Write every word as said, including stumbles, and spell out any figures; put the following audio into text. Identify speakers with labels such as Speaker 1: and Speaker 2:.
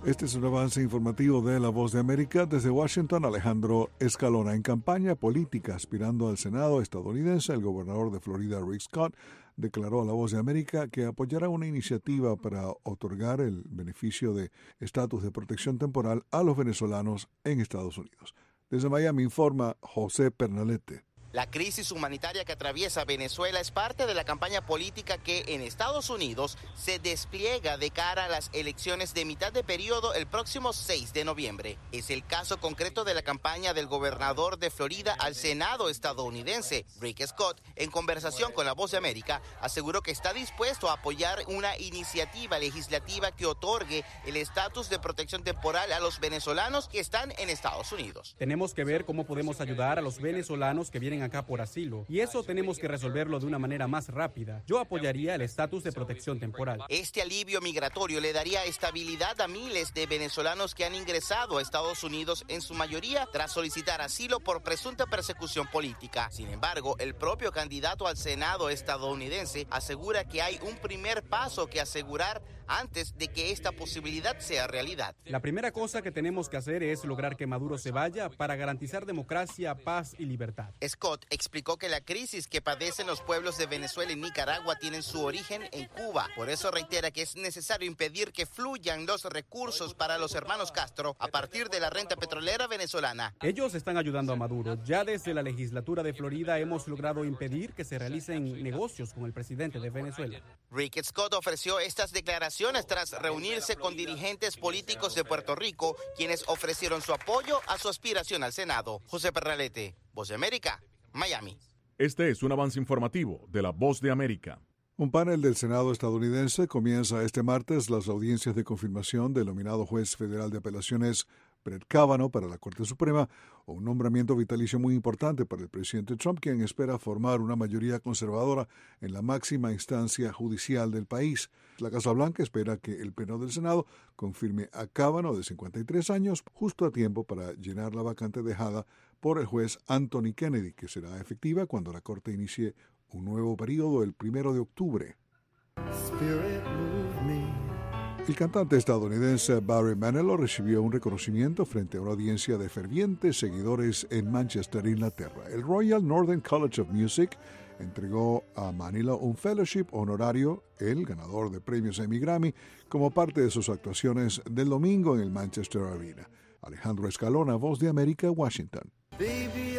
Speaker 1: Este es un avance informativo de La Voz de América. Desde Washington, Alejandro Escalona. En campaña política aspirando al Senado estadounidense, el gobernador de Florida, Rick Scott, declaró a La Voz de América que apoyará una iniciativa para otorgar el beneficio de estatus de protección temporal a los venezolanos en Estados Unidos. Desde Miami informa José Pernalete.
Speaker 2: La crisis humanitaria que atraviesa Venezuela es parte de la campaña política que en Estados Unidos se despliega de cara a las elecciones de mitad de periodo el próximo seis de noviembre. Es el caso concreto de la campaña del gobernador de Florida al Senado estadounidense. Rick Scott, en conversación con La Voz de América, aseguró que está dispuesto a apoyar una iniciativa legislativa que otorgue el estatus de protección temporal a los venezolanos que están en Estados Unidos.
Speaker 3: Tenemos que ver cómo podemos ayudar a los venezolanos que vienen acá por asilo, y eso tenemos que resolverlo de una manera más rápida. Yo apoyaría el estatus de protección temporal.
Speaker 2: Este alivio migratorio le daría estabilidad a miles de venezolanos que han ingresado a Estados Unidos, en su mayoría tras solicitar asilo por presunta persecución política. Sin embargo, el propio candidato al Senado estadounidense asegura que hay un primer paso que asegurar antes de que esta posibilidad sea realidad.
Speaker 3: La primera cosa que tenemos que hacer es lograr que Maduro se vaya para garantizar democracia, paz y libertad.
Speaker 2: Scott explicó que la crisis que padecen los pueblos de Venezuela y Nicaragua tienen su origen en Cuba. Por eso reitera que es necesario impedir que fluyan los recursos para los hermanos Castro a partir de la renta petrolera venezolana.
Speaker 3: Ellos están ayudando a Maduro. Ya desde la legislatura de Florida hemos logrado impedir que se realicen negocios con el presidente de Venezuela.
Speaker 2: Rick Scott ofreció estas declaraciones tras reunirse con dirigentes políticos de Puerto Rico, quienes ofrecieron su apoyo a su aspiración al Senado. José Pernalete, Voz de América, Miami.
Speaker 4: Este es un avance informativo de La Voz de América.
Speaker 1: Un panel del Senado estadounidense comienza este martes las audiencias de confirmación del nominado juez federal de apelaciones Brett Kavanaugh para la Corte Suprema, un nombramiento vitalicio muy importante para el presidente Trump, quien espera formar una mayoría conservadora en la máxima instancia judicial del país. La Casa Blanca espera que el Pleno del Senado confirme a Kavanaugh, de cincuenta y tres años, justo a tiempo para llenar la vacante dejada por el juez Anthony Kennedy, que será efectiva cuando la Corte inicie un nuevo periodo el primero de octubre. El cantante estadounidense Barry Manilow recibió un reconocimiento frente a una audiencia de fervientes seguidores en Manchester, Inglaterra. El Royal Northern College of Music entregó a Manilow un fellowship honorario, el ganador de premios Emmy Grammy, como parte de sus actuaciones del domingo en el Manchester Arena. Alejandro Escalona, Voz de América, Washington. Baby.